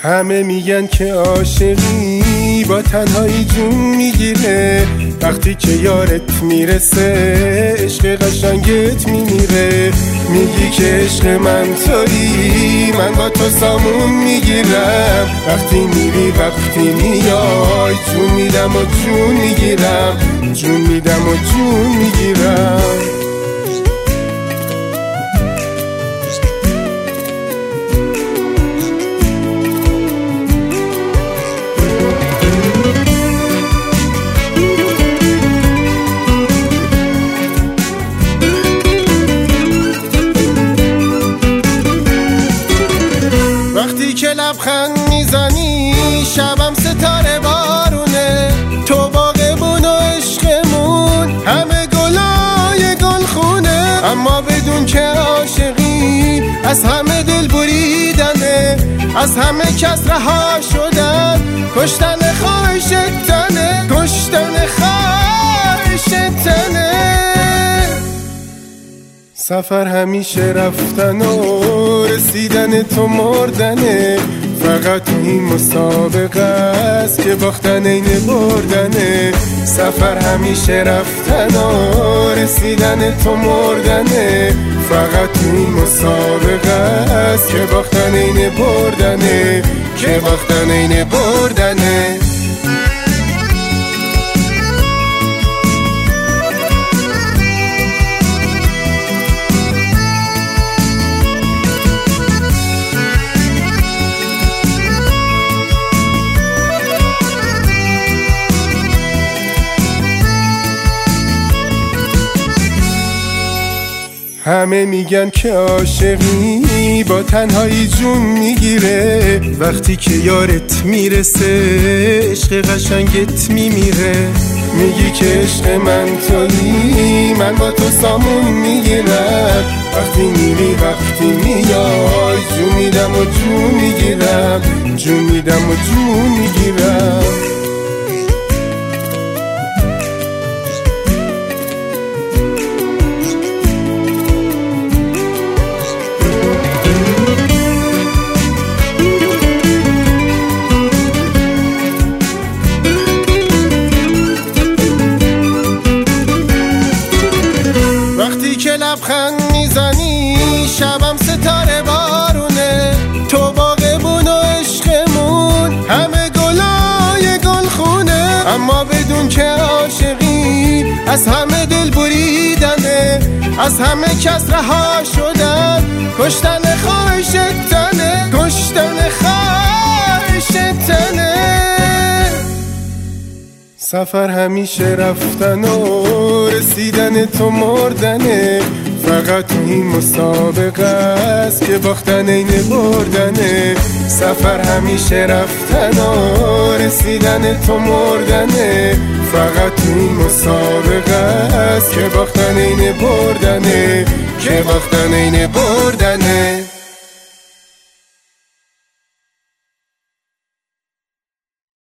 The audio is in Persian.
همه میگن که عاشقی با تنهایی جون میگیره، وقتی که یارت میرسه عشق قشنگت میمیره. میگی که عشق من تویی، من با تو سامون میگیرم، وقتی میری وقتی میای جون میدم و جون میگیرم، جون میدم و جون میگیرم. وقتی که لبخند میزنی شبم ستاره بارونه، تو باغبون و عشقمون همه گلای گلخونه. اما بدون که عاشقی از همه دل بریدنه، از همه کس رها شدن، کشتن خواهشتنه، کشتن خواهشتنه. سفر همیشه رفتن و رسیدن تو مردنه، فقط این مسابقه است که باختن این بردنه. سفر همیشه رفتن و رسیدن تو مردنه، فقط این مسابقه است که باختن این بردنه، که باختن این بردنه. همه میگن که عاشقی با تنهایی جون میگیره، وقتی که یارت میرسه عشق قشنگت میمیره. میگی که عشق من تویی، من با تو سامون میگیرم، وقتی میری وقتی میای جون میدم و جون میگیرم، جون میدم و جون میگیرم. وقتی که لبخند میزنی شبم ستاره بارونه، تو باغبون و عشقمون همه گلای گلخونه. اما بدون که عاشقی از همه دل بریدنه، از همه کس رها شدن، کشتن خواهشتنه، کشتن خواهشتنه. سفر همیشه رفتن و رسیدن تو مردنه، فقط این مسابقه است که باختن این بردنه. سفر همیشه رفتن و رسیدن تو مردنه، فقط این مسابقه است که باختن این بردنه، که باختن این بردنه.